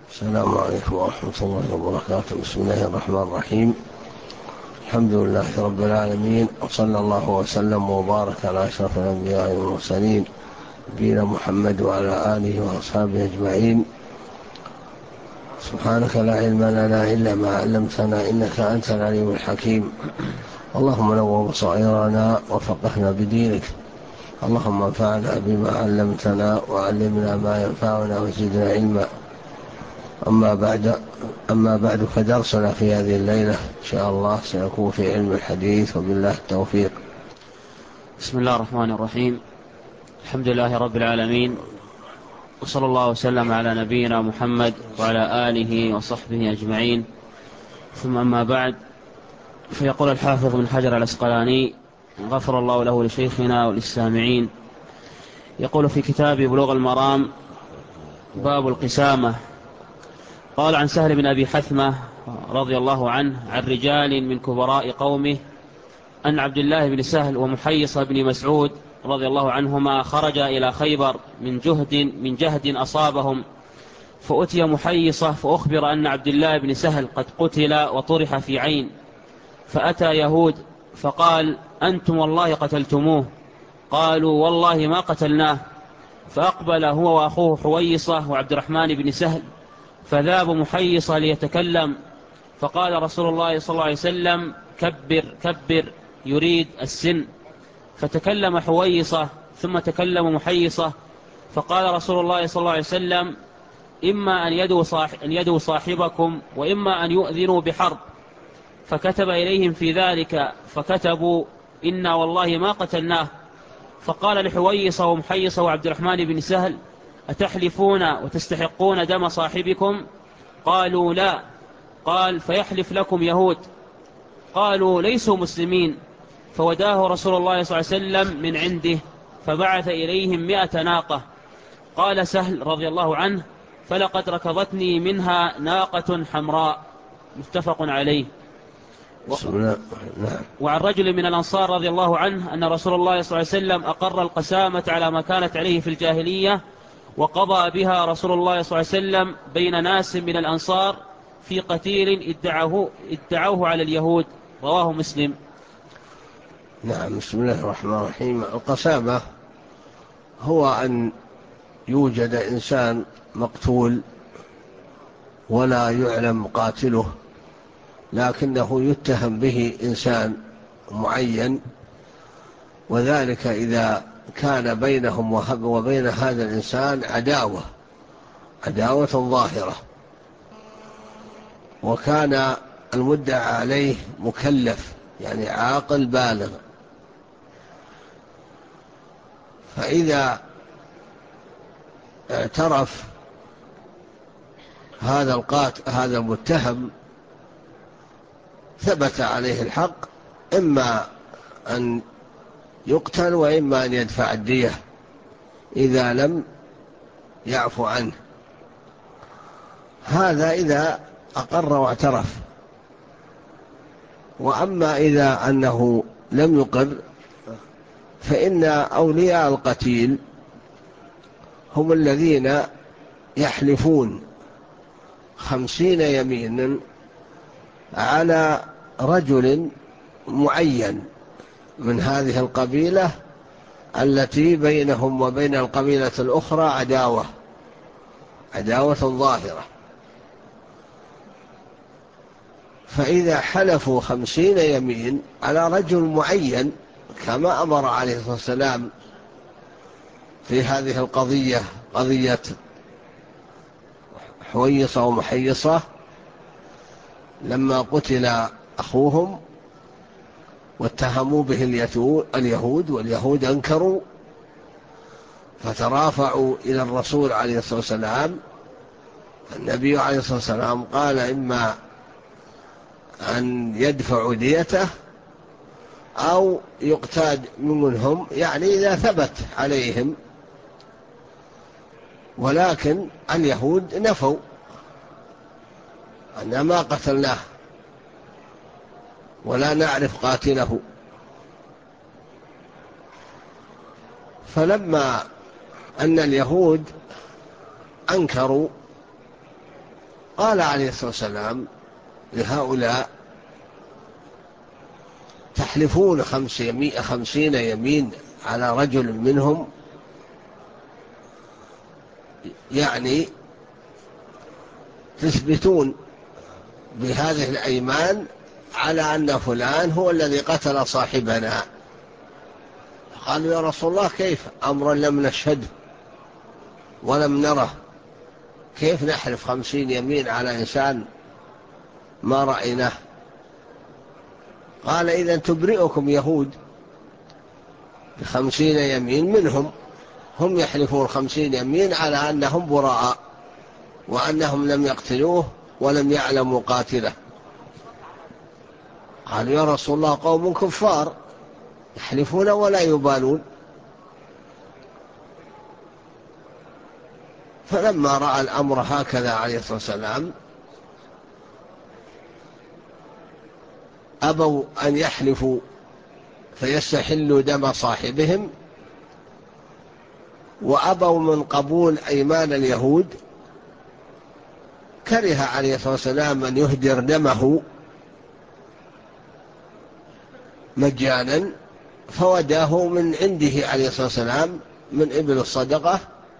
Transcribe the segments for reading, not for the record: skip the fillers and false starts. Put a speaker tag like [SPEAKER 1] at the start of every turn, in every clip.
[SPEAKER 1] السلام عليكم ورحمة الله وبركاته. بسم الله الرحمن الرحيم. الحمد لله رب العالمين، وصلى الله وسلم وبارك على أشرف الأنبياء والمرسلين نبينا محمد وعلى آله وأصحابه أجمعين. سبحانك لا علم لنا إلا ما علمتنا، إنك أنت العليم الحكيم. اللهم نور بصائرنا وفقهنا بدينك، اللهم انفعنا بما علمتنا وعلمنا ما ينفعنا وزدنا علما. أما بعد فدرسنا في هذه الليلة إن شاء الله سيكون في علم الحديث، وبالله التوفيق.
[SPEAKER 2] بسم الله الرحمن الرحيم. الحمد لله رب العالمين، وصلى الله وسلم على نبينا محمد وعلى آله وصحبه أجمعين، ثم أما بعد. فيقول الحافظ بن حجر العسقلاني غفر الله له لشيخنا وللسامعين، يقول في كتاب بلوغ المرام باب القسامة. قال عن سهل بن أبي حثمة رضي الله عنه عن رجال من كبراء قومه أن عبد الله بن سهل ومحيص بن مسعود رضي الله عنهما خرجا إلى خيبر من جهد أصابهم، فأتي محيصة فأخبر أن عبد الله بن سهل قد قتل وطرح في عين، فأتى يهود فقال: أنتم والله قتلتموه. قالوا: والله ما قتلناه. فأقبل هو وأخوه حويصة وعبد الرحمن بن سهل، فذاب محيصة ليتكلم، فقال رسول الله صلى الله عليه وسلم: كبر كبر، يريد السن. فتكلم حويصة ثم تكلم محيصة، فقال رسول الله صلى الله عليه وسلم: إما أن يدوا صاحبكم، وإما أن يؤذنوا بحرب. فكتب إليهم في ذلك فكتبوا: إنا والله ما قتلناه. فقال لحويصة ومحيصة وعبد الرحمن بن سهل: أتحلفون وتستحقون دم صاحبكم؟ قالوا: لا. قال: فيحلف لكم يهود. قالوا: ليسوا مسلمين. فوداه رسول الله صلى الله عليه وسلم من عنده، فبعث إليهم 100 ناقة. قال سهل رضي الله عنه: فلقد ركضتني منها ناقة حمراء. متفق عليه.
[SPEAKER 1] بسم الله. نعم.
[SPEAKER 2] وعن رجل من الأنصار رضي الله عنه أن رسول الله صلى الله عليه وسلم أقر القسامة على ما كانت عليه في الجاهلية، وقضى بها رسول الله صلى الله عليه وسلم بين ناس من الأنصار في قتيل ادعوه على اليهود. رواه مسلم.
[SPEAKER 1] نعم. بسم الله الرحمن الرحيم. القسامة هو أن يوجد إنسان مقتول ولا يعلم قاتله، لكنه يتهم به إنسان معين، وذلك إذا كان بينهم وبين هذا الإنسان عداوة ظاهرة، وكان المدعى عليه مكلف، يعني عاقل بالغ. فإذا اعترف هذا المتهم ثبت عليه الحق، إما أن يقتل وإما أن يدفع الدية إذا لم يعفو عنه. هذا إذا أقر واعترف. وأما إذا أنه لم يقر، فإن أولياء القتيل هم الذين يحلفون 50 يمينا على رجل معين من هذه القبيلة التي بينهم وبين القبيلة الأخرى عداوة ظاهرة. فإذا حلفوا 50 يمين على رجل معين كما أمر عليه الصلاة والسلام في هذه القضية، قضية حويصة ومحيصة، لما قتل أخوهم واتهموا به اليهود، واليهود أنكروا، فترافعوا إلى الرسول عليه الصلاة والسلام. النبي عليه الصلاة والسلام قال: إما أن يدفعوا ديته أو يقتاد منهم، يعني إذا ثبت عليهم. ولكن اليهود نفوا أن ما قتلناه ولا نعرف قاتله. فلما أن اليهود أنكروا قال عليه الصلاة والسلام لهؤلاء: تحلفون 50 يمين على رجل منهم، يعني تثبتون بهذه الأيمان على أن فلان هو الذي قتل صاحبنا. قالوا: يا رسول الله، كيف أمرا لم نشهده ولم نره؟ كيف نحلف 50 يمين على إنسان ما رأيناه؟ قال: إذن تبرئكم يهود ب50 يمين منهم، هم يحلفون 50 يمين على أنهم براء وأنهم لم يقتلوه ولم يعلموا قاتله. قالوا: يا رسول الله، قوم كفار يحلفون ولا يبالون. فلما رأى الأمر هكذا عليه الصلاة والسلام أبوا أن يحلفوا فيستحلوا دم صاحبهم، وأبوا من قبول أيمان اليهود. كره عليه الصلاة والسلام أن يهدر دمه مجانا، فوداه من عنده عليه الصلاة والسلام من إبل الصدقة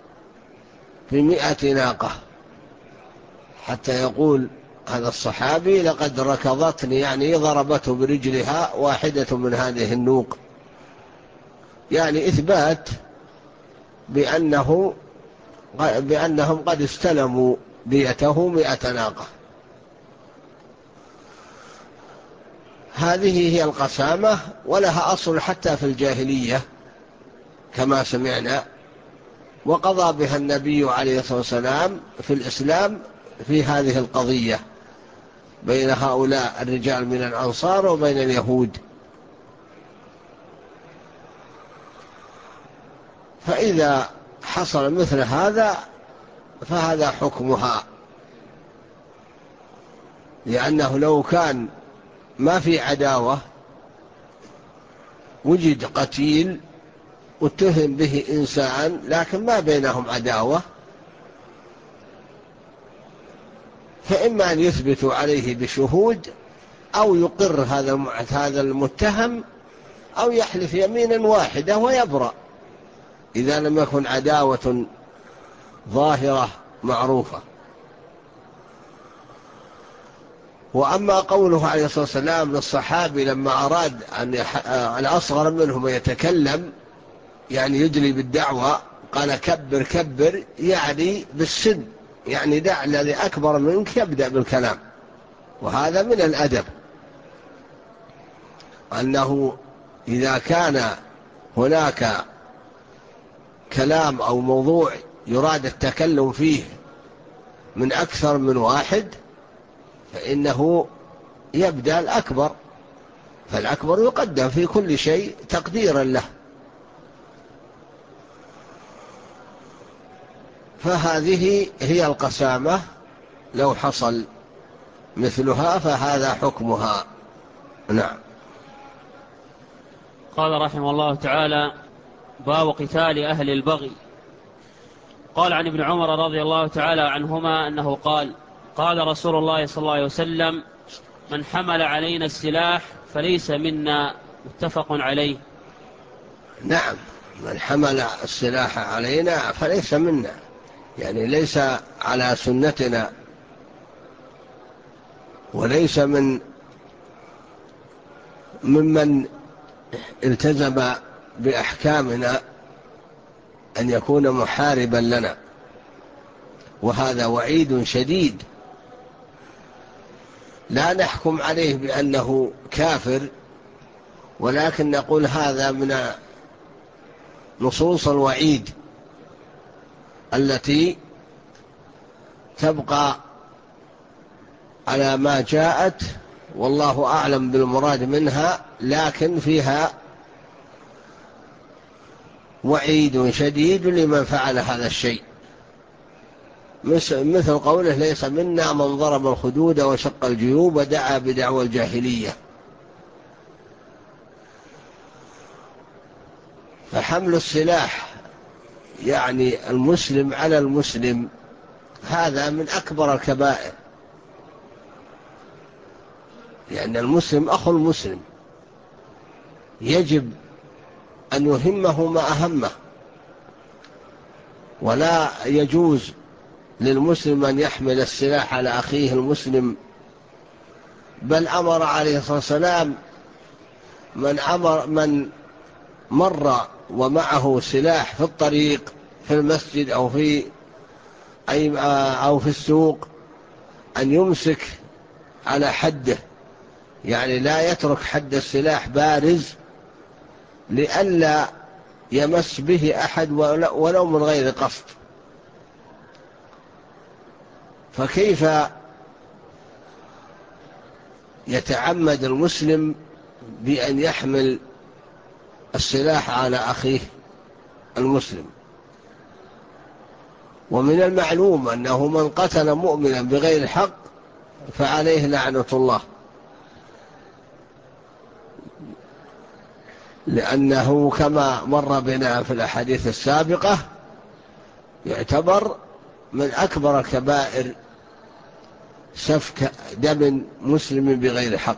[SPEAKER 1] ب100 ناقة، حتى يقول هذا الصحابي: لقد ركضتني، يعني ضربته برجلها واحدة من هذه النوق، يعني إثبات بأنهم قد استلموا ديته 100 ناقة. هذه هي القسامة، ولها أصل حتى في الجاهلية كما سمعنا، وقضى بها النبي عليه الصلاة والسلام في الإسلام في هذه القضية بين هؤلاء الرجال من الأنصار وبين اليهود. فإذا حصل مثل هذا فهذا حكمها، لأنه لو كان ما في عداوة، وجد قتيل واتهم به إنسان لكن ما بينهم عداوة، فإما أن يثبتوا عليه بشهود أو يقر هذا المتهم أو يحلف يمينا واحدة ويبرأ إذا لم يكن عداوة ظاهرة معروفة. وأما قوله عليه الصلاة والسلام للصحابي لما أراد أن الأصغر منهم يتكلم، يعني يدلي بالدعوة، قال: كبر كبر، يعني بالسن، يعني دع الذي أكبر منك يبدأ بالكلام. وهذا من الأدب، أنه إذا كان هناك كلام أو موضوع يراد التكلم فيه من أكثر من واحد فإنه يبدأ الأكبر، فالأكبر يقدم في كل شيء تقديرا له. فهذه هي القسامة، لو حصل مثلها فهذا حكمها. نعم.
[SPEAKER 2] قال رحمه الله تعالى: باب قتال أهل البغي. قال عن ابن عمر رضي الله تعالى عنهما أنه قال: قال رسول الله صلى الله عليه وسلم: من حمل علينا السلاح فليس منا. متفق عليه.
[SPEAKER 1] نعم، من حمل السلاح علينا فليس منا، يعني ليس على سنتنا، وليس ممن التزم بأحكامنا أن يكون محاربا لنا، وهذا وعيد شديد. لا نحكم عليه بأنه كافر، ولكن نقول هذا من نصوص الوعيد التي تبقى على ما جاءت، والله أعلم بالمراد منها، لكن فيها وعيد شديد لمن فعل هذا الشيء، مثل قوله: ليس منا من ضرب الخدود وشق الجيوب ودعا بدعوى الجاهلية. فحمل السلاح، يعني المسلم على المسلم، هذا من أكبر الكبائر، لأن المسلم أخو المسلم، يجب أن يهمه ما أهمه، ولا يجوز للمسلم أن يحمل السلاح على أخيه المسلم. بل أمر عليه الصلاة والسلام من مر ومعه سلاح في الطريق في المسجد أو في السوق أن يمسك على حده، يعني لا يترك حد السلاح بارز لئلا يمس به أحد ولو من غير قصد. فكيف يتعمد المسلم بأن يحمل السلاح على أخيه المسلم؟ ومن المعلوم أنه من قتل مؤمنا بغير حق فعليه لعنة الله، لأنه كما مر بنا في الأحاديث السابقة يعتبر من أكبر الكبائر سفك دم مسلم بغير حق،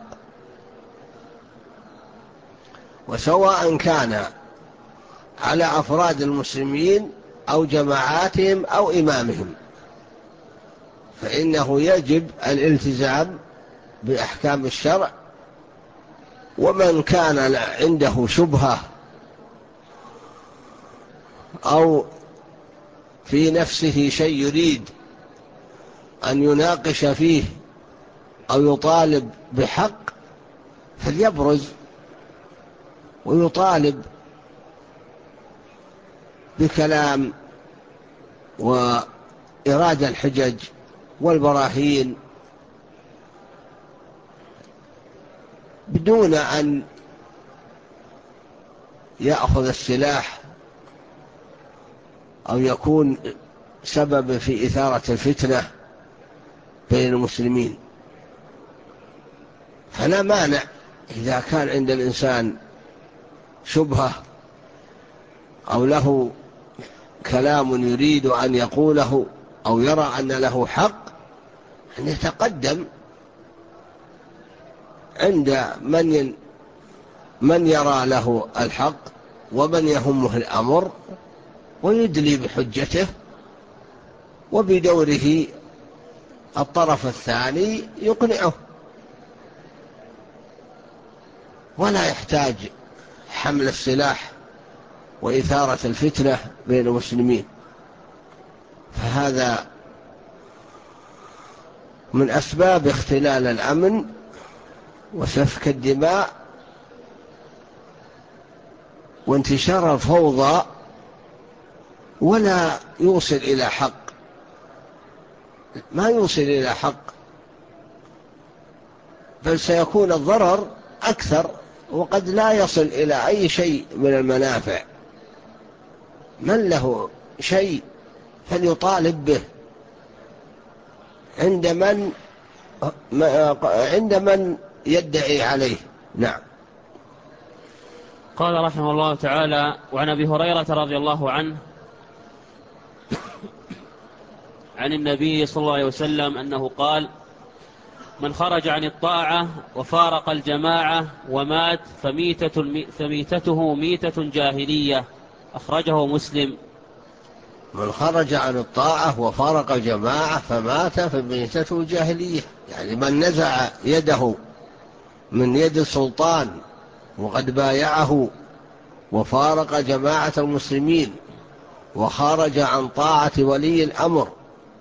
[SPEAKER 1] وسواء كان على أفراد المسلمين أو جماعاتهم أو إمامهم، فإنه يجب الالتزام بأحكام الشرع. ومن كان عنده شبهة أو في نفسه شيء يريد أن يناقش فيه أو يطالب بحق فليبرز ويطالب بكلام وإراد الحجج والبراهين بدون أن يأخذ السلاح أو يكون سبب في إثارة الفتنة بين المسلمين. فلا مانع إذا كان عند الإنسان شبهة أو له كلام يريد أن يقوله أو يرى أن له حق أن يتقدم عند من يرى له الحق ومن يهمه الأمر ويدلي بحجته، وبدوره الطرف الثاني يقنعه، ولا يحتاج حمل السلاح وإثارة الفتنة بين المسلمين. فهذا من أسباب اختلال الأمن وسفك الدماء وانتشار الفوضى، ولا يوصل إلى حق، ما يوصل إلى حق، بل سيكون الضرر أكثر وقد لا يصل إلى أي شيء من المنافع. من له شيء فليطالب به عند من يدعي عليه. نعم.
[SPEAKER 2] قال رحمه الله تعالى: وعن أبي هريرة رضي الله عنه عن النبي صلى الله عليه وسلم أنه قال: من خرج عن الطاعة وفارق الجماعة ومات فميتته ميتة جاهلية. أخرجه مسلم.
[SPEAKER 1] من خرج عن الطاعة وفارق الجماعة فمات فميتته جاهلية، يعني من نزع يده من يد السلطان وقد بايعه وفارق جماعة المسلمين وخرج عن طاعة ولي الأمر،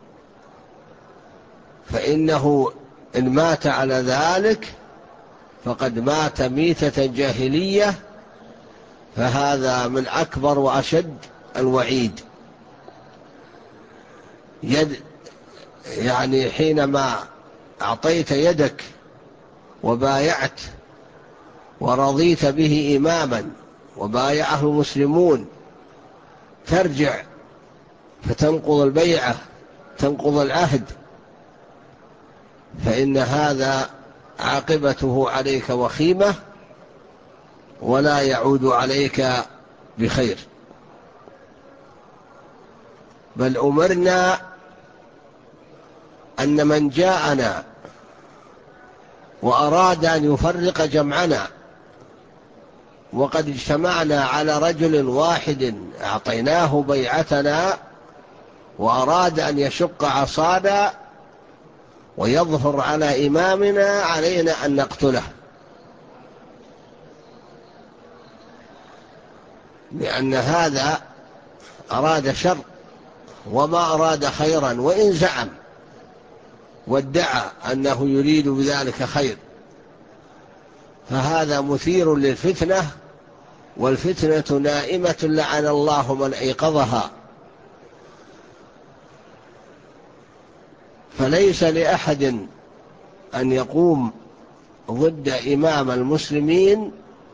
[SPEAKER 1] فإنه إن مات على ذلك فقد مات ميتة جاهلية، فهذا من أكبر وأشد الوعيد. يعني حينما أعطيت يدك وبايعت ورضيت به إماما وبايعه المسلمون، ترجع فتنقض البيعة تنقض العهد، فإن هذا عاقبته عليك وخيمة ولا يعود عليك بخير. بل أمرنا أن من جاءنا وأراد أن يفرق جمعنا، وقد اجتمعنا على رجل واحد أعطيناه بيعتنا، وأراد أن يشق عصانا ويظهر على إمامنا، علينا أن نقتله، لأن هذا أراد شر وما أراد خيرا، وإن زعم وادعى أنه يريد بذلك خير، فهذا مثير للفتنة، والفتنة نائمة لعن الله من أيقظها. فليس لأحد أن يقوم ضد إمام المسلمين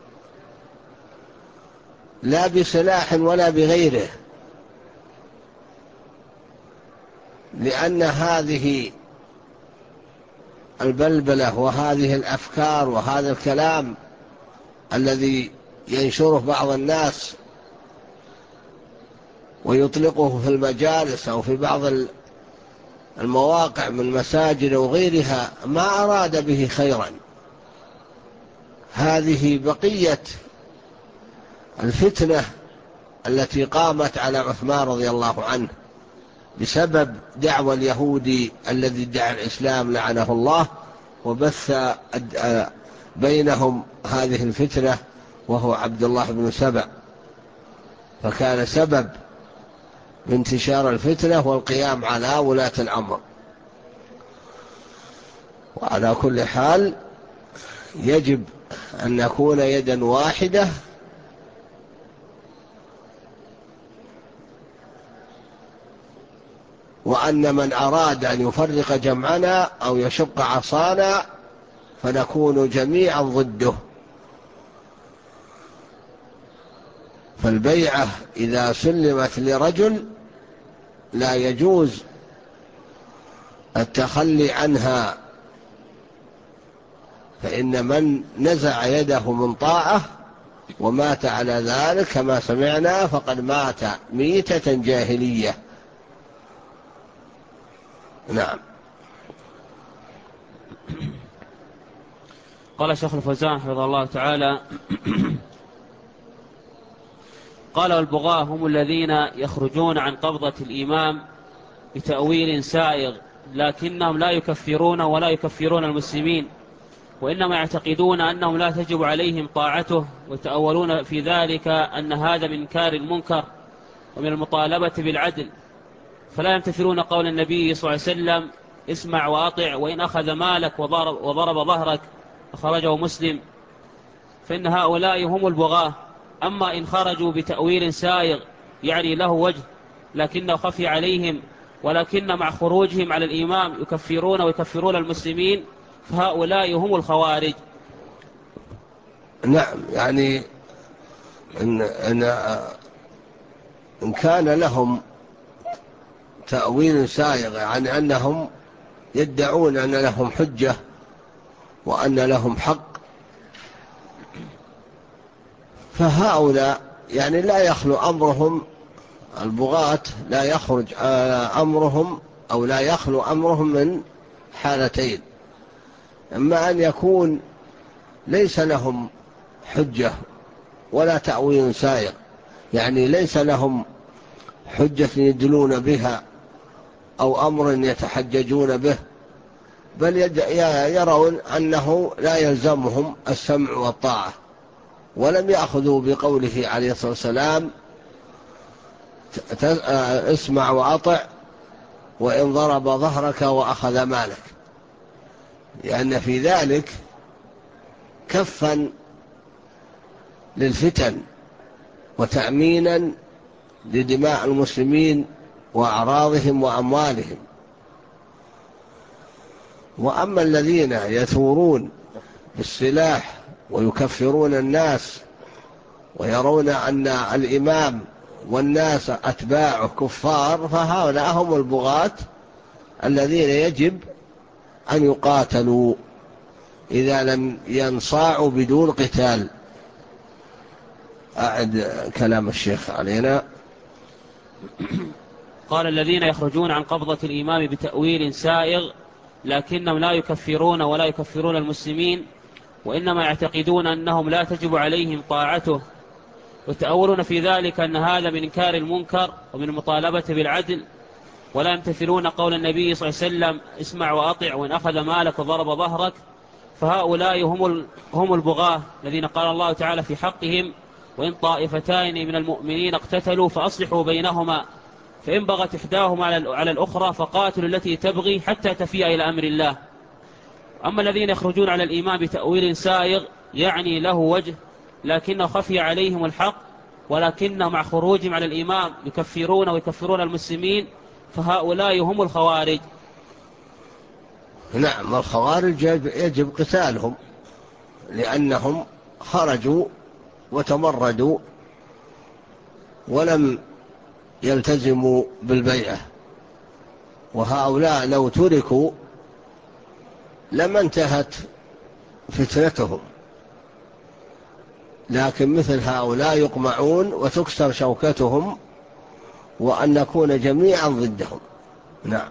[SPEAKER 1] لا بسلاح ولا بغيره، لأن هذه البلبلة وهذه الأفكار وهذا الكلام الذي ينشره بعض الناس ويطلقه في المجالس أو في بعض المواقع من مساجد وغيرها، ما أراد به خيرا. هذه بقية الفتنة التي قامت على عثمان رضي الله عنه بسبب دعوى اليهودي الذي ادعى الإسلام لعنه الله، وبث بينهم هذه الفتنة، وهو عبد الله بن سبأ، فكان سبب بانتشار الفتنة والقيام على ولاة الأمر. وعلى كل حال يجب أن نكون يدا واحدة، وأن من أراد أن يفرق جمعنا أو يشق عصانا فنكون جميعا ضده. فالبيعة إذا سلمت لرجل لا يجوز التخلي عنها، فإن من نزع يده من طاعة ومات على ذلك كما سمعنا فقد مات ميتة جاهلية. نعم.
[SPEAKER 2] قال شيخ الفوزان حفظه الله تعالى: قال: والبغاة هم الذين يخرجون عن قبضة الإمام بتأويل سائغ، لكنهم لا يكفرون ولا يكفرون المسلمين، وإنما يعتقدون أنهم لا تجب عليهم طاعته، ويتأولون في ذلك أن هذا من إنكار المنكر ومن المطالبة بالعدل، فلا يمتثلون قول النبي صلى الله عليه وسلم: اسمع وأطع وإن أخذ مالك وضرب ظهرك، أخرجه مسلم. فإن هؤلاء هم البغاة. أما إن خرجوا بتأويل سائغ يعني له وجه لكنه خفي عليهم، ولكن مع خروجهم على الإمام يكفرون ويكفرون المسلمين، فهؤلاء هم الخوارج.
[SPEAKER 1] نعم، يعني إن كان لهم تأويل سائغ، يعني أنهم يدعون أن لهم حجة وأن لهم حق، فهؤلاء يعني لا يخلو أمرهم، البغاة لا يخرج أمرهم أو لا يخلو أمرهم من حالتين: إما أن يكون ليس لهم حجة ولا تأويل سائغ، يعني ليس لهم حجة يدلون بها أو أمر يتحججون به، بل يرون أنه لا يلزمهم السمع والطاعة، ولم يأخذوا بقوله عليه الصلاة والسلام: اسمع وأطع وإن ضرب ظهرك وأخذ مالك، لأن في ذلك كفا للفتن وتأمينا لدماء المسلمين وأعراضهم وأموالهم. وأما الذين يثورون بالسلاح ويكفرون الناس ويرون أن الإمام والناس أتباعه كفار، فهؤلاء هم البغاة الذين يجب أن يقاتلوا إذا لم ينصاعوا بدون قتال. أعد كلام الشيخ علينا.
[SPEAKER 2] قال: الذين يخرجون عن قبضة الإمام بتأويل سائغ لكنهم لا يكفرون ولا يكفرون المسلمين، وإنما يعتقدون أنهم لا تجب عليهم طاعته، وتأولون في ذلك أن هذا من إنكار المنكر ومن المطالبة بالعدل، ولا يمتثلون قول النبي صلى الله عليه وسلم اسمع وأطع وإن أخذ مالك وضرب ظهرك. فهؤلاء هم البغاة الذين قال الله تعالى في حقهم وإن طائفتان من المؤمنين اقتتلوا فأصلحوا بينهما فإن بغت إحداهما على الأخرى فقاتلوا التي تبغي حتى تفيء إلى أمر الله. أما الذين يخرجون على الإيمان بتأويل سائغ يعني له وجه لكنه خفي عليهم الحق، ولكنه مع خروجهم على الإمام يكفرون ويكفرون المسلمين، فهؤلاء هم الخوارج.
[SPEAKER 1] نعم، الخوارج يجب قتالهم لأنهم خرجوا وتمردوا ولم يلتزموا بالبيعة، وهؤلاء لو تركوا لما انتهت فتنتهم، لكن مثل هؤلاء يقمعون وتكسر شوكتهم وأن نكون جميعا ضدهم. نعم.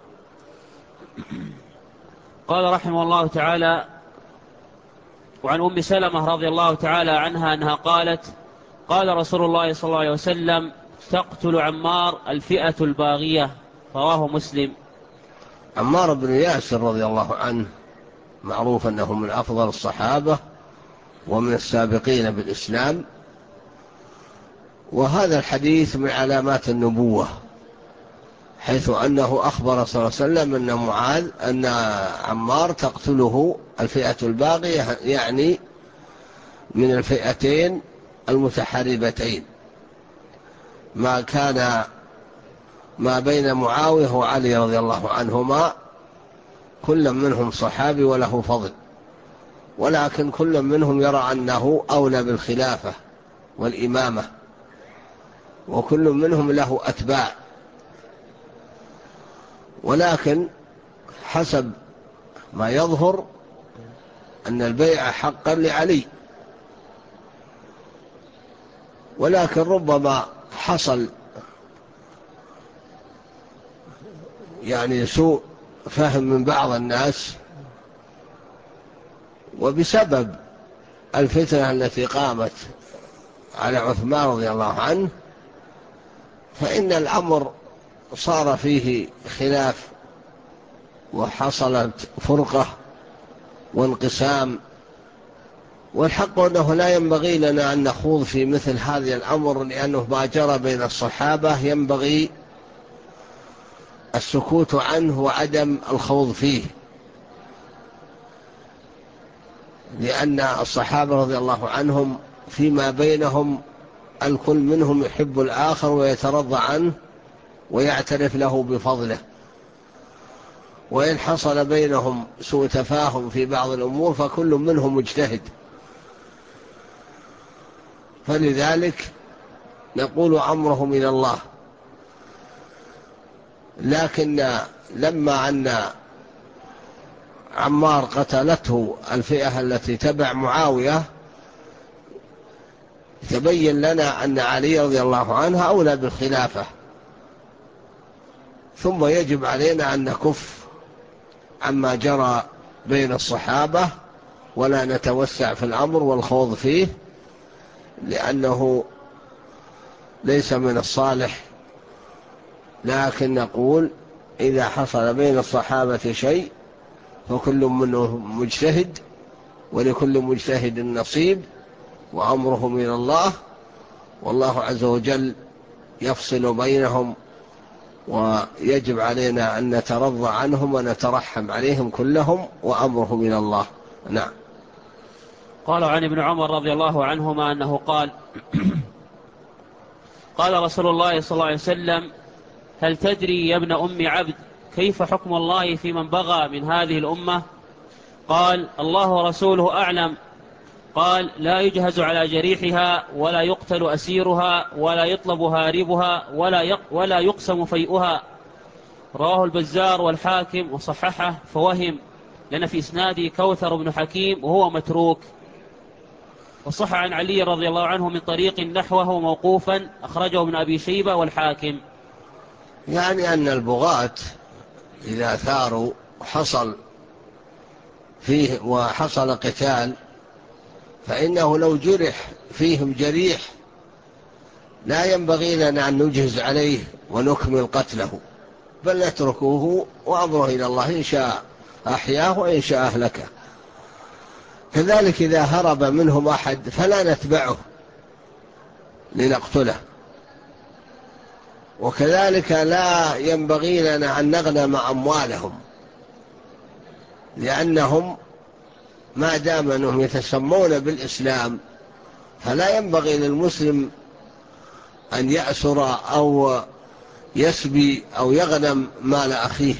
[SPEAKER 2] قال رحمه الله تعالى: وعن أم سلمة رضي الله تعالى عنها أنها قالت: قال رسول الله صلى الله عليه وسلم: تقتل عمار الفئة الباغية. رواه مسلم.
[SPEAKER 1] عمار بن ياسر رضي الله عنه معروف أنه من أفضل الصحابة ومن السابقين بالإسلام، وهذا الحديث من علامات النبوة، حيث أنه أخبر صلى الله عليه وسلم أن عمار تقتله الفئة الباغية، يعني من الفئتين المتحاربتين، ما كان ما بين معاوية وعلي رضي الله عنهما، كل منهم صحابي وله فضل، ولكن كل منهم يرى أنه أولى بالخلافة والإمامة، وكل منهم له أتباع، ولكن حسب ما يظهر أن البيعة حقا لعلي، ولكن ربما حصل يعني سوء فهم من بعض الناس، وبسبب الفتنة التي قامت على عثمان رضي الله عنه فإن الأمر صار فيه خلاف وحصلت فرقة وانقسام، والحق أنه لا ينبغي لنا أن نخوض في مثل هذا الأمر، لأنه ما جرى بين الصحابة ينبغي السكوت عنه وعدم الخوض فيه، لأن الصحابة رضي الله عنهم فيما بينهم الكل منهم يحب الآخر ويترضى عنه ويعترف له بفضله، وإن حصل بينهم سوء تفاهم في بعض الأمور فكل منهم مجتهد، فلذلك نقول أمره من الله. لكن لما أن عمار قتلته الفئة التي تبع معاوية تبين لنا أن علي رضي الله عنه أولى بالخلافة، ثم يجب علينا أن نكف عما جرى بين الصحابة ولا نتوسع في الأمر والخوض فيه، لأنه ليس من الصالح. لكن نقول إذا حصل بين الصحابة شيء فكل منهم مجتهد، ولكل مجتهد نصيب، وأمره من الله، والله عز وجل يفصل بينهم، ويجب علينا أن نترضى عنهم ونترحم عليهم كلهم، وأمره من الله. نعم.
[SPEAKER 2] قال عن ابن عمر رضي الله عنهما أنه قال: قال رسول الله صلى الله عليه وسلم: هل تدري يا ابن أم عبد كيف حكم الله في من بغى من هذه الأمة؟ قال: الله ورسوله أعلم. قال: لا يجهز على جريحها ولا يقتل أسيرها ولا يطلب هاربها ولا يقسم فيئها. رواه البزار والحاكم وصححه، فوهم، لأن في إسناده كوثر بن حكيم وهو متروك. وصح عن علي رضي الله عنه من طريق نحوه موقوفا، أخرجه ابن أبي شيبة والحاكم.
[SPEAKER 1] يعني أن البغاة إذا ثاروا وحصل قتال، فإنه لو جرح فيهم جريح لا ينبغي لنا أن نجهز عليه ونكمل قتله، بل نتركوه وأمره إلى الله، إن شاء أحياه وإن شاء أهلكه. كذلك إذا هرب منهم أحد فلا نتبعه لنقتله، وكذلك لا ينبغي لنا أن نغنم أموالهم، لأنهم ما دام أنهم يتسمون بالإسلام فلا ينبغي للمسلم أن يأسر أو يسبي أو يغنم مال أخيه،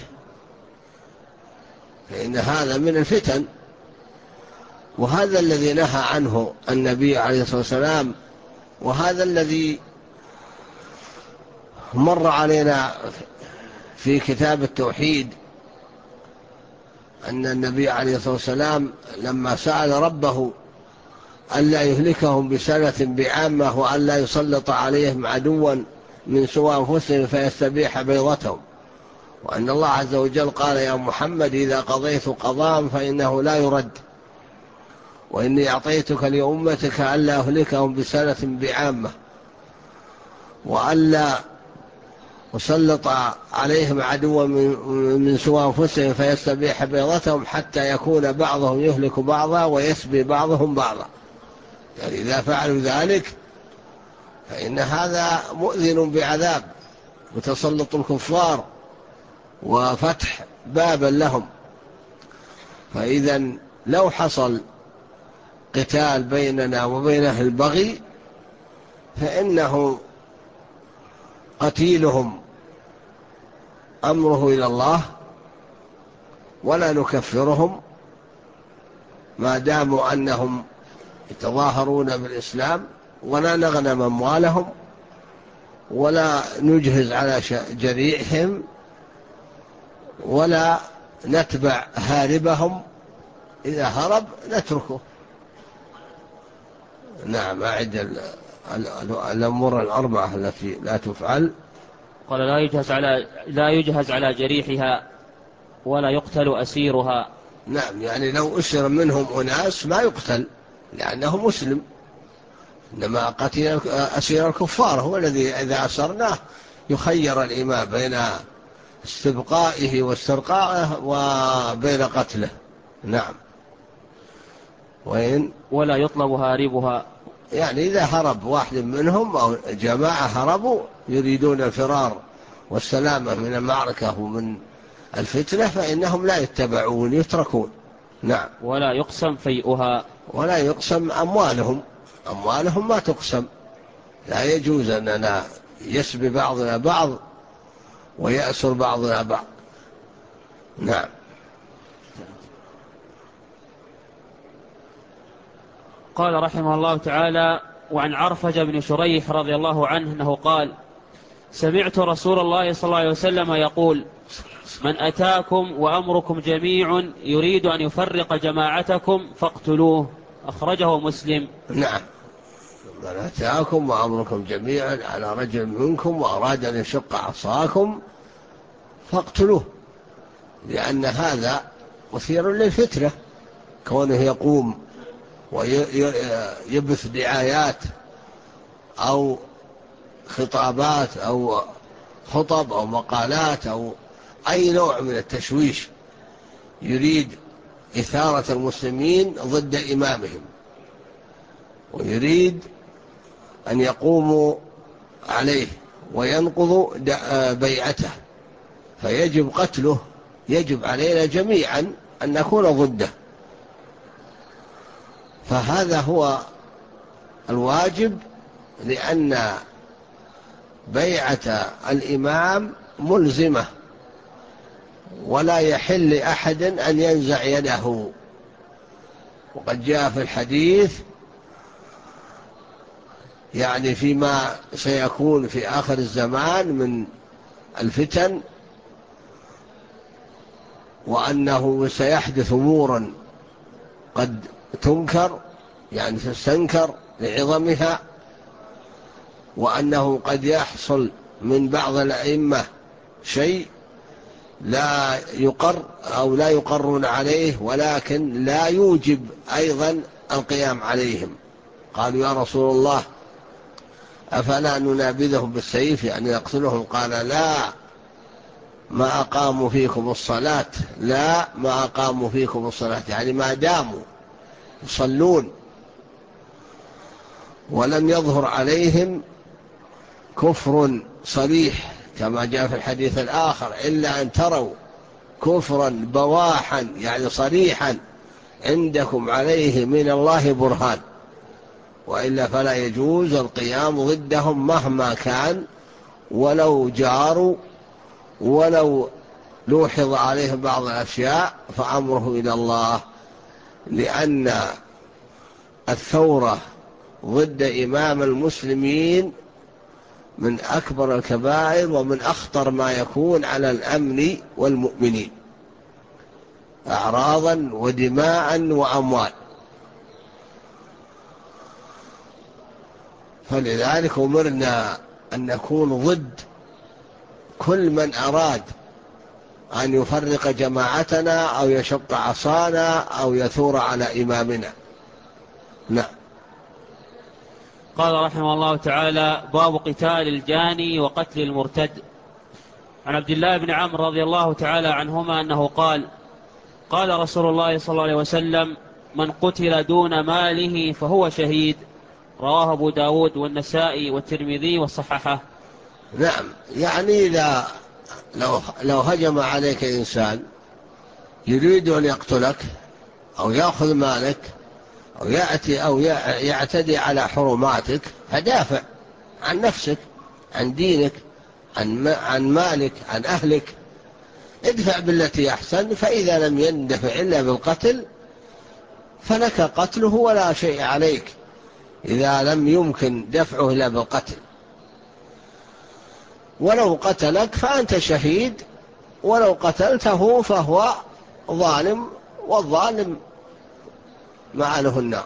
[SPEAKER 1] فإن هذا من الفتن، وهذا الذي نهى عنه النبي عليه الصلاة والسلام، وهذا الذي مر علينا في كتاب التوحيد، أن النبي عليه الصلاة والسلام لما سأل ربه ألا يهلكهم بسنة بعامة وألا يسلط عليهم عدوا من سوى أنفسهم فيستبيح بيضتهم، وأن الله عز وجل قال يا محمد إذا قضيت قضاء فإنه لا يرد، وإني أعطيتك لأمتك ألا أهلكهم بسنة بعامة وألا أسلط عليهم عدوا من سوى أنفسهم فيستبيح بيضتهم حتى يكون بعضهم يهلك بعضا ويسبي بعضهم بعضا. يعني إذا فعلوا ذلك فإن هذا مؤذن بعذاب وتسلط الكفار وفتح بابا لهم. فإذا لو حصل قتال بيننا وبين أهل البغي فإنه قتيلهم أمره إلى الله، ولا نكفرهم ما داموا أنهم يتظاهرون بالإسلام، ولا نغنم أموالهم، ولا نجهز على جريحهم، ولا نتبع هاربهم، إذا هرب نتركه. نعم. أعد الأمور الأربعة التي لا تفعل.
[SPEAKER 2] قال لا يجهز على جريحها ولا يقتل أسيرها.
[SPEAKER 1] نعم، يعني لو أسر منهم أناس ما يقتل لأنه مسلم، إنما قتل أسير الكفار هو الذي إذا أسرناه يخير الإمام بين استبقائه واسترقائه وبين قتله. نعم.
[SPEAKER 2] ولا يطلب هاربها،
[SPEAKER 1] يعني إذا هرب واحد منهم أو جماعة هربوا يريدون الفرار والسلامة من المعركة ومن الفتنة فإنهم لا يتبعون، يتركون. نعم.
[SPEAKER 2] ولا يقسم فيئها،
[SPEAKER 1] ولا يقسم أموالهم ما تقسم، لا يجوز أننا يسبي بعضنا بعض ويأسر بعضنا بعض. نعم.
[SPEAKER 2] قال رحمه الله تعالى: وعن عرفج بن شريح رضي الله عنه أنه قال: سمعت رسول الله صلى الله عليه وسلم يقول: من أتاكم وأمركم جميع يريد أن يفرق جماعتكم فاقتلوه. أخرجه مسلم.
[SPEAKER 1] نعم. من أتاكم وأمركم جميعا على رجل منكم وأراد أن يشق عصاكم فاقتلوه، لأن هذا مثير للفتنة، كونه يقوم ويبث دعايات أو خطابات أو خطب أو مقالات أو أي نوع من التشويش، يريد إثارة المسلمين ضد إمامهم، ويريد أن يقوموا عليه وينقضوا بيعته، فيجب قتله. يجب علينا جميعا أن نكون ضده، فهذا هو الواجب، لأن بيعة الإمام ملزمة، ولا يحل لأحد أن ينزع يده. وقد جاء في الحديث يعني فيما سيكون في آخر الزمان من الفتن، وأنه سيحدث أمورا قد تنكر، يعني تستنكر لعظمها، وأنه قد يحصل من بعض الأئمة شيء لا يقر أو لا يقرون عليه، ولكن لا يوجب أيضا القيام عليهم. قالوا يا رسول الله أفلا ننابذهم بالسيف يعني نقتلهم؟ قال لا، ما أقاموا فيكم الصلاة، لا ما أقاموا فيكم الصلاة يعني ما داموا يصلون ولم يظهر عليهم كفر صريح كما جاء في الحديث الآخر، إلا أن تروا كفرا بواحا يعني صريحا عندكم عليه من الله برهان، وإلا فلا يجوز القيام ضدهم مهما كان، ولو جاروا ولو لوحظ عليهم بعض الأشياء فأمره إلى الله. لأن الثورة ضد إمام المسلمين من أكبر الكبائر ومن أخطر ما يكون على الأمن والمؤمنين، أعراضا ودماء وأموال. فلذلك أمرنا أن نكون ضد كل من أراد أن يفرق جماعتنا أو يشق عصانا أو يثور على إمامنا. نعم.
[SPEAKER 2] قال رحمه الله تعالى: باب قتال الجاني وقتل المرتد. عن عبد الله بن عمرو رضي الله تعالى عنهما أنه قال: قال رسول الله صلى الله عليه وسلم: من قتل دون ماله فهو شهيد. رواه أبو داود والنسائي والترمذي وصححه.
[SPEAKER 1] نعم، يعني إذا لو هجم عليك إنسان يريد أن يقتلك أو يأخذ مالك أو يأتي أو يعتدي على حرماتك، فدافع عن نفسك، عن دينك، عن مالك، عن أهلك. ادفع بالتي أحسن، فإذا لم يندفع إلا بالقتل فلك قتله ولا شيء عليك إذا لم يمكن دفعه إلا بالقتل. ولو قتلك فأنت شهيد، ولو قتلته فهو ظالم، والظالم معله النار.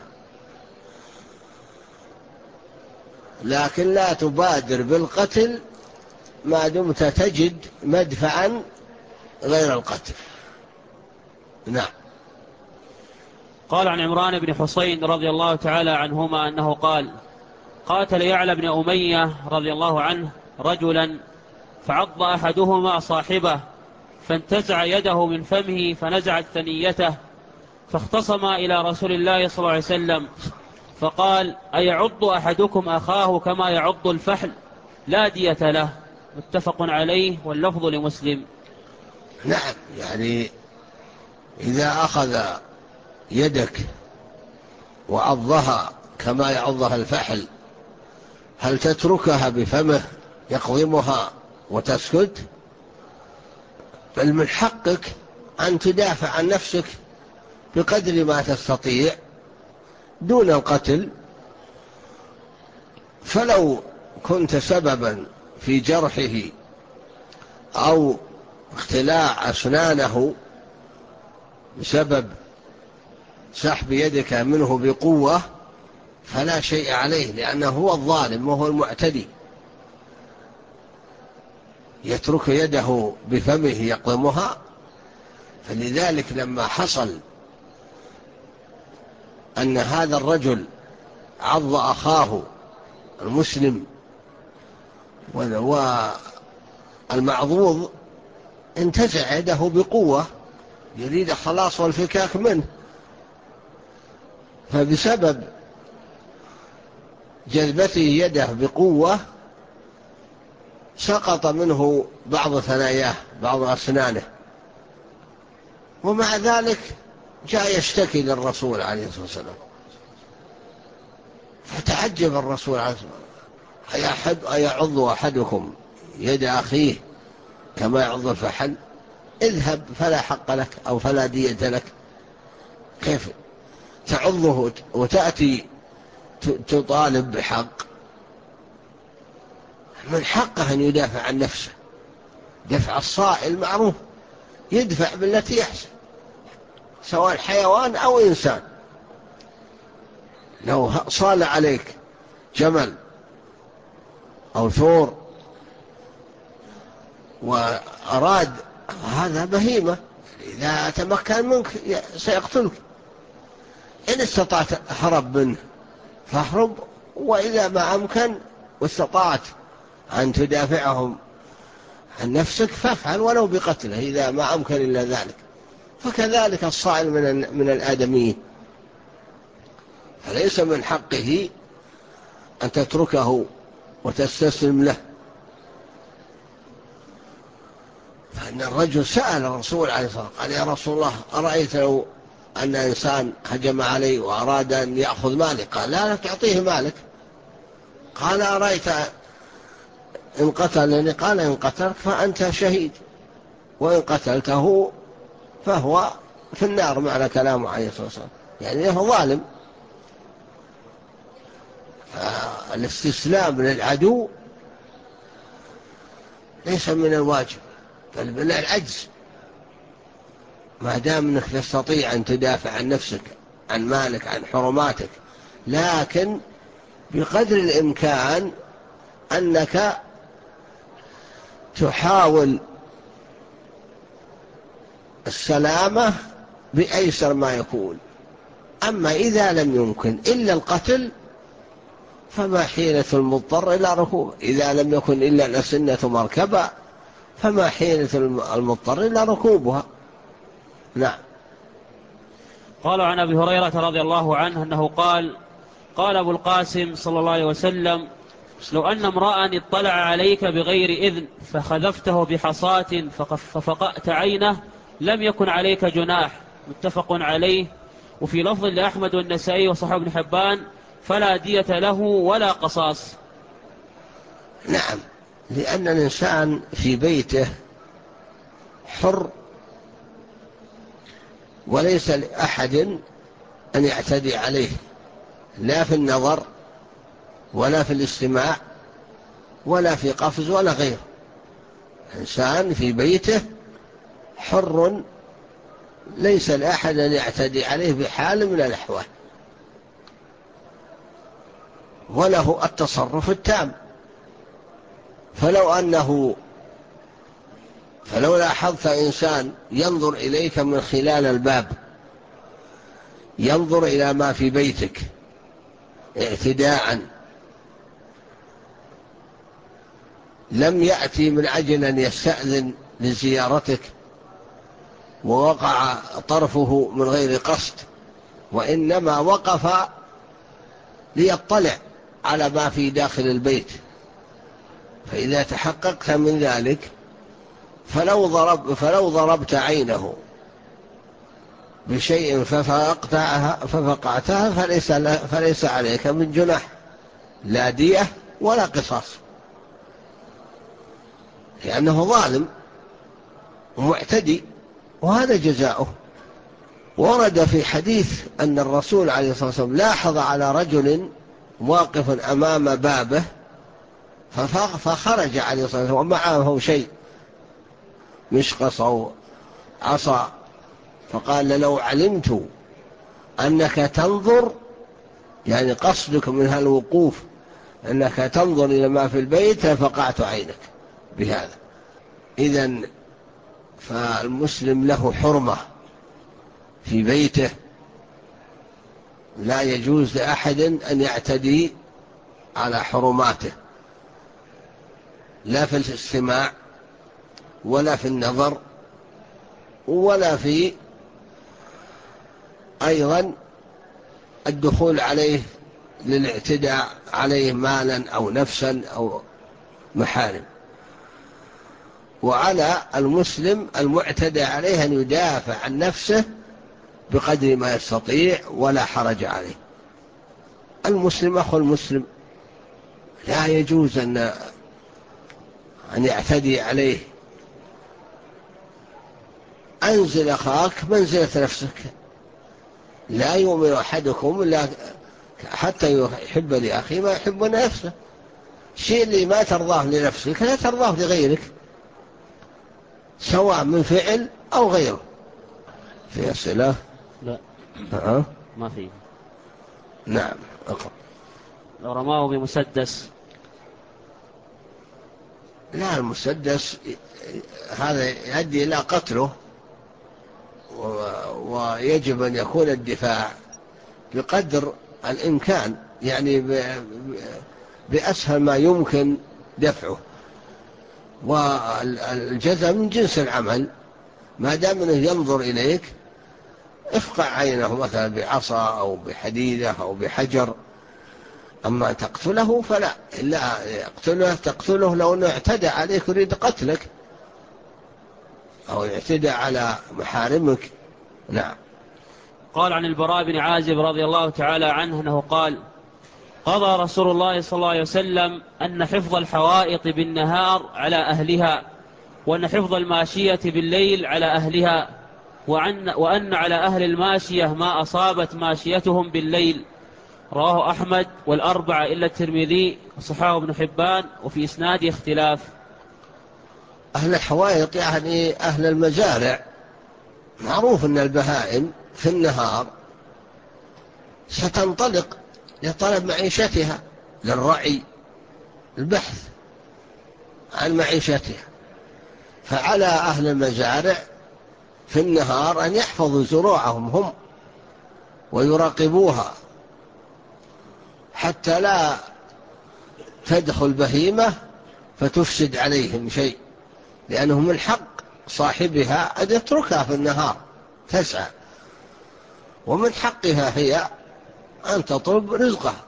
[SPEAKER 1] لكن لا تبادر بالقتل ما دمت تجد مدفعا غير القتل. نعم.
[SPEAKER 2] قال عن عمران بن حسين رضي الله تعالى عنهما أنه قال: قاتل يعلى بن أمية رضي الله عنه رجلا، فعض أحدهما صاحبه، فانتزع يده من فمه فنزعت ثنيته، فاختصما إلى رسول الله صلى الله عليه وسلم، فقال: أيعض أحدكم أخاه كما يعض الفحل؟ لا دية له. متفق عليه واللفظ لمسلم.
[SPEAKER 1] نعم، يعني إذا أخذ يدك وعضها كما يعضها الفحل، هل تتركها بفمه يقضمها وتسكت؟ بل من حقك أن تدافع عن نفسك بقدر ما تستطيع دون القتل. فلو كنت سببا في جرحه أو اختلاع أسنانه بسبب سحب يدك منه بقوة فلا شيء عليه، لأنه هو الظالم وهو المعتدي، يترك يده بفمه يقضمها. فلذلك لما حصل أن هذا الرجل عض أخاه المسلم والمعضوض انتزع يده بقوة يريد الخلاص والفكاك منه، فبسبب جذبته يده بقوة سقط منه بعض ثناياه، بعض أسنانه، ومع ذلك جاء يشتكي للرسول عليه الصلاة والسلام. فتعجب الرسول عليه الصلاة والسلام: أيعض أحدكم يد أخيه كما يعض الفحل؟ اذهب فلا حق لك أو فلا دية لك. كيف تعضه وتأتي تطالب بحق؟ من حقه أن يدافع عن نفسه. دفع الصائل معروف، يدفع بالتي يحسن، سواء حيوان أو إنسان. لو صال عليك جمل أو ثور وأراد هذا بهيمة، إذا تمكن منك سيقتلك. إن استطعت هرب منه فاهرب، وإذا ما أمكن واستطعت أن تدافعهم عن نفسك فافعل ولو بقتله إذا ما أمكن إلا ذلك. فكذلك الصائل من الآدميين، فليس من حقه أن تتركه وتستسلم له. فإن الرجل سأل الرسول عليه الصلاة والسلام قال: يا رسول الله، أرأيت لو أن إنسان هجم علي وأراد أن يأخذ مالي؟ قال: لا تعطيه مالك. قال: أرأيت إن قتلني؟ قال: إن قتلك فأنت شهيد، وإن قتلته فهو في النار، معنى كلامه عليه الصلاة والسلام، يعني هو ظالم. فالاستسلام للعدو ليس من الواجب، بل من العجز، ما دام أنك تستطيع أن تدافع عن نفسك، عن مالك، عن حرماتك، لكن بقدر الإمكان أنك تحاول السلامة بأيسر ما يكون. أما إذا لم يمكن إلا القتل فما حيلة المضطر إلى ركوبه، إذا لم يكن إلا الأسنة مركبة فما حيلة المضطر إلى ركوبها. نعم.
[SPEAKER 2] قال عن أبي هريرة رضي الله عنه أنه قال: قال أبو القاسم صلى الله عليه وسلم: لو أن امرأ اطلع عليك بغير إذن فخذفته بحصاة ففقأت عينه لم يكن عليك جناح. متفق عليه. وفي لفظ لأحمد والنسائي وصحابه ابن حبان: فلا دية له ولا قصاص.
[SPEAKER 1] نعم، لأن الإنسان في بيته حر، وليس لأحد أن يعتدي عليه، لا في النظر ولا في الاستماع ولا في قفز ولا غيره. إنسان في بيته حر، ليس لأحد أن يعتدي عليه بحال من الأحوال، وله التصرف التام. فلو لاحظت إنسان ينظر إليك من خلال الباب، ينظر إلى ما في بيتك اعتداء، لم يأتي من أجل أن يستأذن لزيارتك ووقع طرفه من غير قصد، وإنما وقف ليطلع على ما في داخل البيت، فإذا تحققت من ذلك فلو ضربت عينه بشيء ففقعتها فليس عليك من جناح، لا دية ولا قصاص، لأنه ظالم ومعتدي، وهذا جزاؤه. ورد في حديث أن الرسول عليه الصلاة والسلام لاحظ على رجل واقف أمام بابه فخرج عليه الصلاة والسلام ومعه شيء، مشقص أو عصا، فقال: لو علمت أنك تنظر، يعني قصدك من هالوقوف أنك تنظر إلى ما في البيت فقعت عينك بهذا. إذن فالمسلم له حرمة في بيته، لا يجوز لأحد أن يعتدي على حرماته، لا في الاستماع ولا في النظر ولا في أيضا الدخول عليه للاعتداء عليه مالا أو نفسا أو محارم. وعلى المسلم المعتدى عليه أن يدافع عن نفسه بقدر ما يستطيع ولا حرج عليه. المسلم أخو المسلم، لا يجوز أن يعتدي عليه. أنزل أخاك منزلة نفسك، لا يؤمن أحدكم إلا حتى يحب لأخيه ما يحب لنفسه. الشيء اللي ما ترضاه لنفسك لا ترضاه لغيرك، سواء من فعل أو غيره. في أسئلة؟
[SPEAKER 2] لا ما فيه.
[SPEAKER 1] نعم، أقرأ.
[SPEAKER 2] لو رماه بمسدس
[SPEAKER 1] لا، المسدس هذا يؤدي إلى قتله، ويجب أن يكون الدفاع بقدر الإمكان، يعني بأسهل ما يمكن دفعه. والجزاء من جنس العمل، ما دام أنه ينظر إليك افقع عينه مثلا بعصا أو بحديدة أو بحجر. أما تقتله فلا، إلا تقتله لو أنه اعتدى عليك يريد قتلك أو اعتدى على محارمك. نعم.
[SPEAKER 2] قال عن البراء بن عازب رضي الله تعالى عنه أنه قال: قضى رسول الله صلى الله عليه وسلم أن حفظ الحوائط بالنهار على أهلها، وأن حفظ الماشية بالليل على أهلها، وأن على أهل الماشية ما أصابت ماشيتهم بالليل. رواه أحمد والأربعة إلا الترمذي وصححه ابن حبان، وفي إسناده اختلاف.
[SPEAKER 1] أهل الحوائط يعني أهل المزارع. معروف أن البهائم في النهار ستنطلق لطلب معيشتها، للرعي، البحث عن معيشتها. فعلى أهل المزارع في النهار أن يحفظوا زروعهم هم ويراقبوها حتى لا تدخل بهيمة فتفسد عليهم شيء، لأنه من حق صاحبها أن يتركها في النهار تسعى، ومن حقها هي أن تطلب رزقها.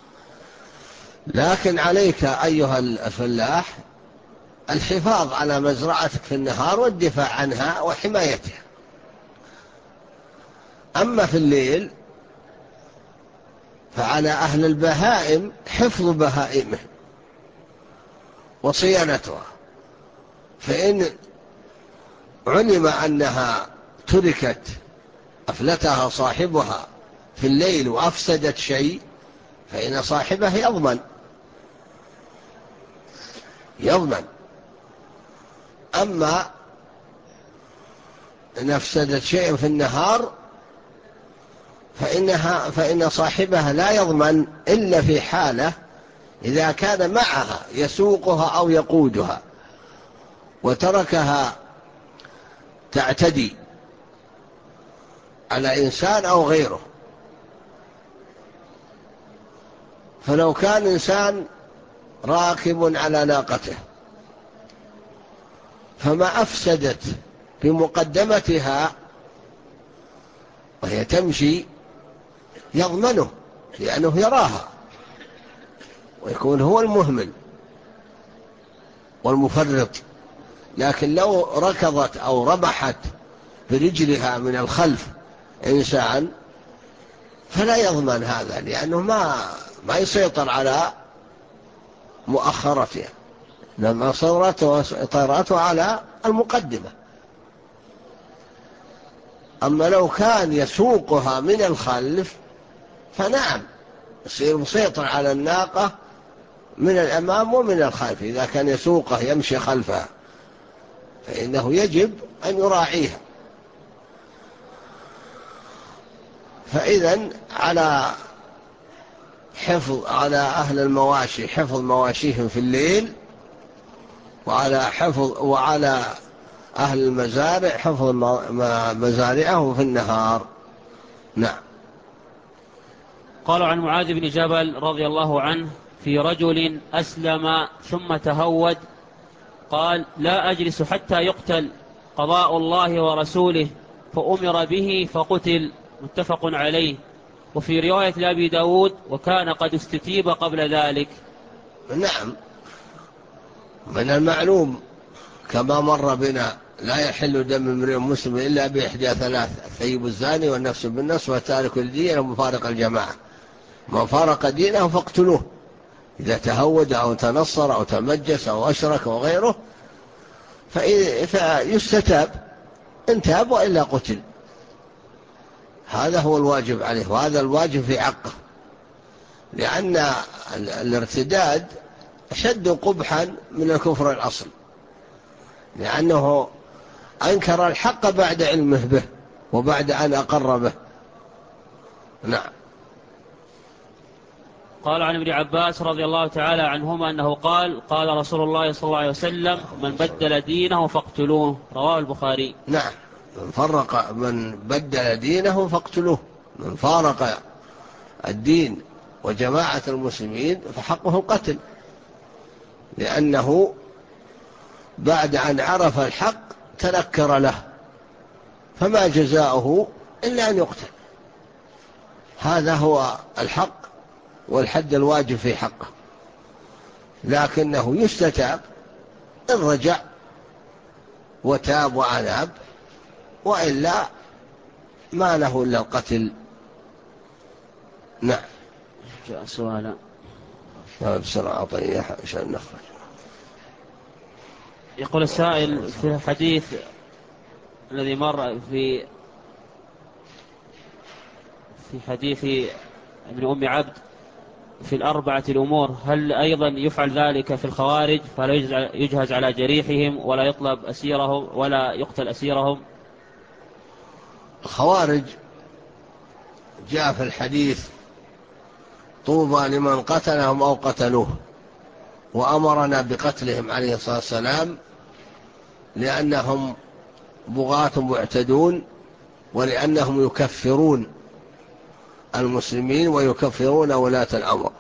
[SPEAKER 1] لكن عليك أيها الفلاح الحفاظ على مزرعتك في النهار والدفاع عنها وحمايتها. أما في الليل فعلى أهل البهائم حفظ بهائمه وصيانتها، فإن علم أنها تركت أفلتها صاحبها في الليل وأفسدت شيء فإن صاحبه يضمن. أما إن أفسدت شيء في النهار فإن صاحبها لا يضمن إلا في حالة إذا كان معها يسوقها أو يقودها وتركها تعتدي على إنسان أو غيره. فلو كان إنسان راكب على ناقته فما أفسدت بمقدمتها وهي تمشي يضمنه، لأنه يراها ويكون هو المهمل والمفرط. لكن لو ركضت أو ربحت برجلها من الخلف إنسان فلا يضمن هذا، لأنه ما يسيطر على مؤخرتها، لما سيطرته على المقدمة. أما لو كان يسوقها من الخلف فنعم يصير مسيطر على الناقة من الأمام ومن الخلف. إذا كان يسوقه يمشي خلفها فإنه يجب أن يراعيها. فإذن على أهل المواشي حفظ مواشيهم في الليل، وعلى أهل المزارع حفظ مزارعهم في النهار. نعم.
[SPEAKER 2] قالوا عن معاذ بن جبل رضي الله عنه في رجل أسلم ثم تهود قال: لا أجلس حتى يقتل، قضاء الله ورسوله، فأمر به فقتل. متفق عليه. وفي رواية لأبي داود: وكان قد استتيب قبل ذلك.
[SPEAKER 1] نعم، من المعلوم كما مر بنا لا يحل دم امرئ مسلم إلا بإحدى ثلاث: الثيب الزاني والنفس بالنفس وتارك الدين ومفارق الجماعة. من فارق دينه فاقتلوه، إذا تهود أو تنصر أو تمجس أو أشرك أو غيره فيستتاب، إن تاب وإلا قتل. هذا هو الواجب عليه، وهذا الواجب في حقه، لأن الارتداد أشد قبحا من الكفر الأصل، لأنه أنكر الحق بعد علمه به وبعد أن أقر به. نعم.
[SPEAKER 2] قال عن ابن عباس رضي الله تعالى عنهما أنه قال قال رسول الله صلى الله عليه وسلم من بدل دينه فاقتلوه. رواه البخاري.
[SPEAKER 1] نعم، من بدل دينه فاقتلوه. من فارق الدين وجماعة المسلمين فحقه القتل، لأنه بعد أن عرف الحق تنكر له، فما جزاؤه إلا أن يقتل. هذا هو الحق والحد الواجب في حقه، لكنه يستتاب إن رجع وتاب وأناب، وإلا ما له إلا القتل. نعم.
[SPEAKER 2] جاء سؤالا
[SPEAKER 1] بسرعة طيح عشان نخرج.
[SPEAKER 2] يقول السائل في الحديث الذي مر في حديث ابن أم عبد في الأربعة الأمور، هل أيضا يفعل ذلك في الخوارج فلا يجهز على جريحهم ولا يطلب أسيرهم ولا يقتل أسيرهم؟
[SPEAKER 1] الخوارج جاء في الحديث طوبى لمن قتلهم أو قتلوه، وأمرنا بقتلهم عليه الصلاة والسلام لأنهم بغاة معتدون، ولأنهم يكفرون المسلمين ويكفرون ولاة الأمر،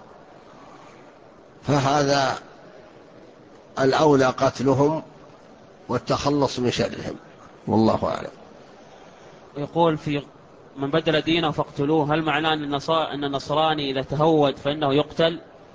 [SPEAKER 1] فهذا الأولى قتلهم والتخلص من شرهم، والله أعلم.
[SPEAKER 2] يقول في من بدل دينه فاقتلوه، هل معناه أن النصراني إذا تهود فإنه يقتل؟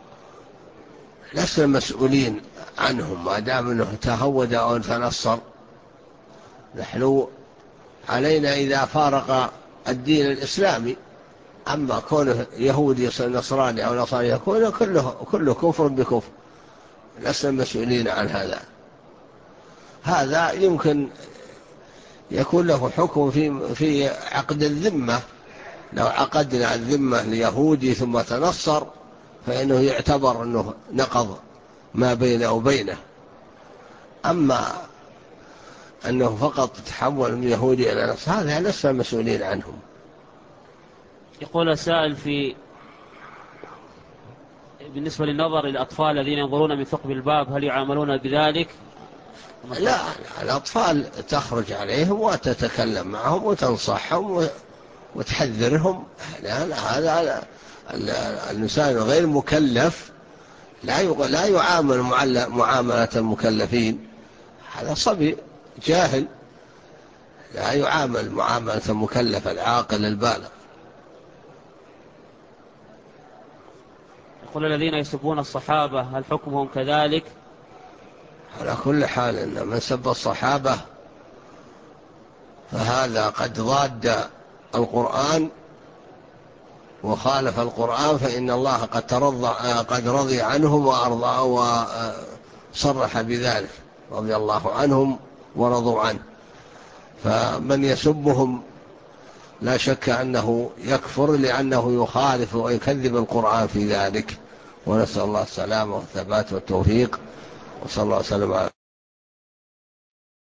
[SPEAKER 1] لسنا مسؤولين عنهم ما دام أنه تهود أو تنصر. نحن علينا إذا فارق الدين الإسلامي، أما كونه يهودي نصراني أو نصراني يكون كله كفر بكفر، لسنا مسؤولين عن هذا. هذا يمكن يكون له حكم في عقد الذمة. لو عقدنا الذمة ليهودي ثم تنصر فإنه يعتبر أنه نقض ما بينه وبينه. أما أنه فقط تحول من يهودي إلى نصر، هذا لسنا مسؤولين عنهم.
[SPEAKER 2] يقول السائل بالنسبة للنظر للأطفال الذين ينظرون من ثقب الباب، هل يعاملون بذلك؟
[SPEAKER 1] لا، الأطفال تخرج عليهم وتتكلم معهم وتنصحهم وتحذرهم. هذا الإنسان غير مكلف لا يعامل معاملة المكلفين. هذا صبي جاهل، لا يعامل معاملة المكلف العاقل البالغ.
[SPEAKER 2] يقول الذين يسبون الصحابة هل حكمهم كذلك؟
[SPEAKER 1] على كل حال إن من سب الصحابة فهذا قد ضاد القرآن وخالف القرآن، فإن الله قد رضي عنهم وأرضاه وصرح بذلك، رضي الله عنهم ورضوا عنه. فمن يسبهم لا شك أنه يكفر، لأنه يخالف ويكذب القرآن في ذلك. ونسأل الله السلامة والثبات والتوفيق، وصلى الله وسلم على